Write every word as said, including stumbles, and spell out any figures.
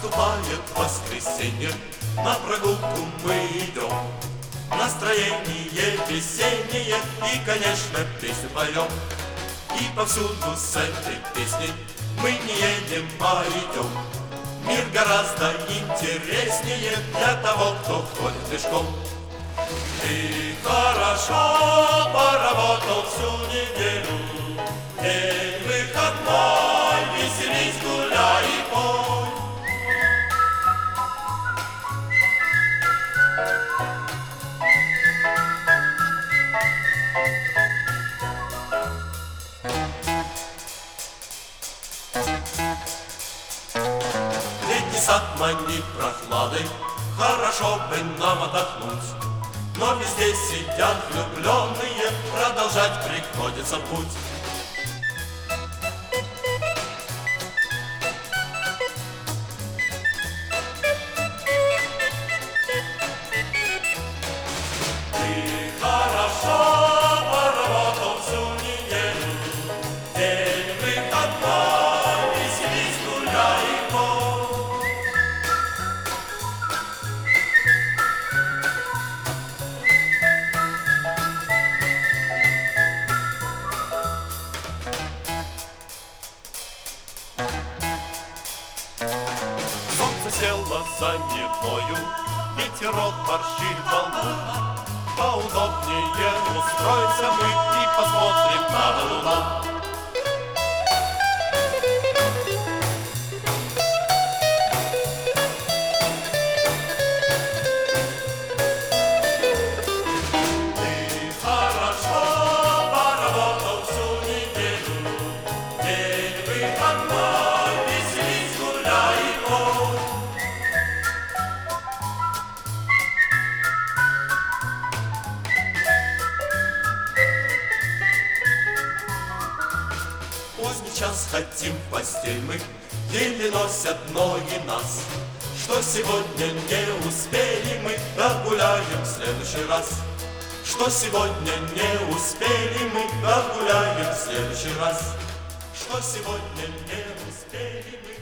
Наступает воскресенье, на прогулку мы идем. Настроение весеннее и, конечно, песню поем. И повсюду с этой песней мы не едем, а идем. Мир гораздо интереснее для того, кто ходит пешком. Ты хорошо поработал всю неделю, день выходной, веселись, гуляй и пой. Летний сад манит прохладой, хорошо бы нам отдохнуть. Но везде сидят влюбленные, продолжать приходится путь. Ты хорошо поработал всю неделю, день выходной, веселись, гуляй и пой. Солнце село за Невою, ветерок борщит волну. Поудобнее устроимся мы и посмотрим на луну. Ты хорошо поработал всю неделю, день выходной, веселись, гуляй и пой. Поздний час хотим в постель мы, еле носят ноги нас. Что сегодня не успели мы, догуляем в следующий раз. Что сегодня не успели мы, догуляем в следующий раз. Что сегодня не успели мы.